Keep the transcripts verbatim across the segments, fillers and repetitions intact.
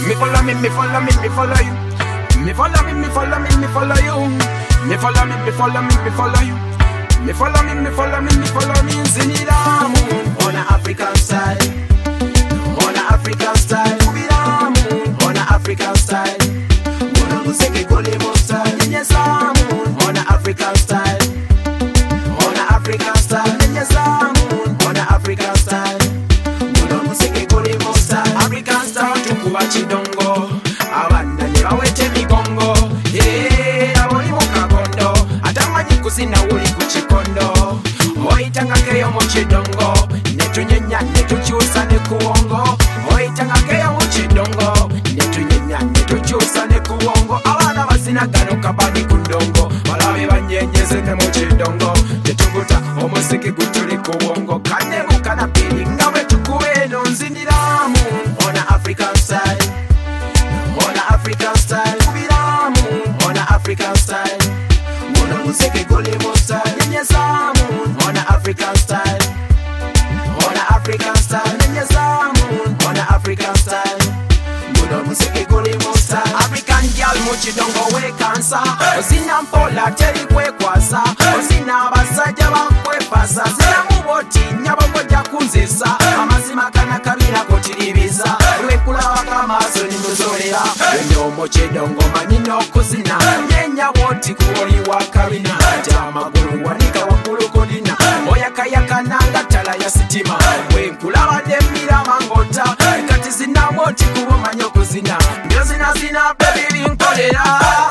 Me follow me, me follow me, me follow you. Me follow me, me follow me, me follow you. Me follow me, me follow me, me follow you. Me follow me, me follow me, me follow me. Zinilamu on a African style, on a African style. Kubilamu on a African style. Mwana museke kole mo style. Ninyesamu on a African style, on a African style. Ninyesamu on a African style. Mwana museke kole mo style. African style tukuba chidongo. Abanda ne bawete migongo. Eh, aboli mu kagondo. Atamanyi kusina uli kuchikondo. Oitanga keyo mu chidongo. Netunyenya netukyusa ne kuwongo. Oitanga keyo mu chidongo. Netunyenya netukyusa ne kuwongo. Abana basina gano kabani kundongo. Balabe banyenyeze ne mu chidongo. Tetuguta omusiki gutuli kuwongo. Kane mukana pili ngawe tukuwe no nzindiramu. On a African style, on a African style. Kubilamu on a African style. Mwana museke gole mo style. Ninyesamu on a African style, on a African style. Ninyesamu on a African style. Mwana museke gole mo style. African girl muchidongo we kansa. Osina mpola teri kwe kwasa. Osina basajja bakwepasa. Zina muboti nyabo koja kunzisa. Amazima kana kabira kotiribiza. Lwekula kamaso ni muzolera. Enyomo chidongo manino kuzina. Nyenya woti kuoli wakabina. Jamagulu wanika wakulu kodina. Oyakayaka nanga tala ya sitima. Wenkula wademira mangota. Kati zina woti kuwa manyo kuzina. Mbio zina zina baby binkolera.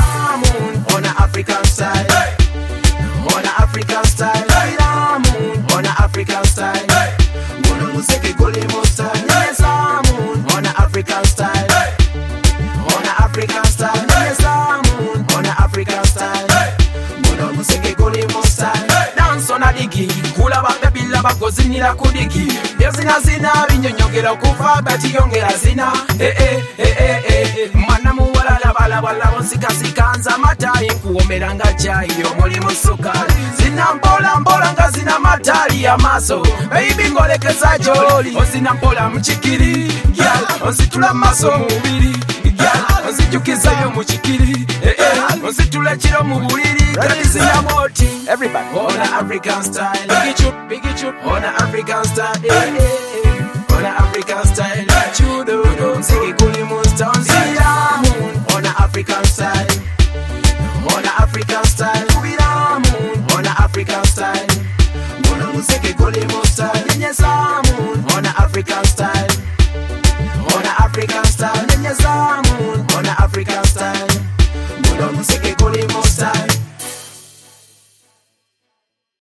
On a African style, on a African style. On a African style. Mwana museke gole mo style. Ninyesamu on a African style, on a African style. Ninyesamu on a African style. Mwana museke gole mo style. Dance on a digi, kula ba baby laba kozinira kudigi. Mbio zina zina binyonyogera kufa gati yongera zina. Eh eh eh eh eh. Mwana muwala laba laba laba sika sikanza matayi kuomera nga chai omuli musukali. Zina mpola mpola nga zina matali ya maso. Baby ngolekeza joli. Ozina mpola mchikiri, gyal. Ozitula maso mubiri, gyal. Ozijukiza yo muchikiri, eh eh. Ozitula chiro mubuliri, kati zina moti. Everybody on a African style. Biggie chup, biggie chup. On a African style, eh eh. On a African style. Chudo do, siki kuli muston. Zinamu on a African style, on a African style. Kubilamu on a African style. Mwana museke gole mo style. Ninyesamu on a African style, on a African style. Ninyesamu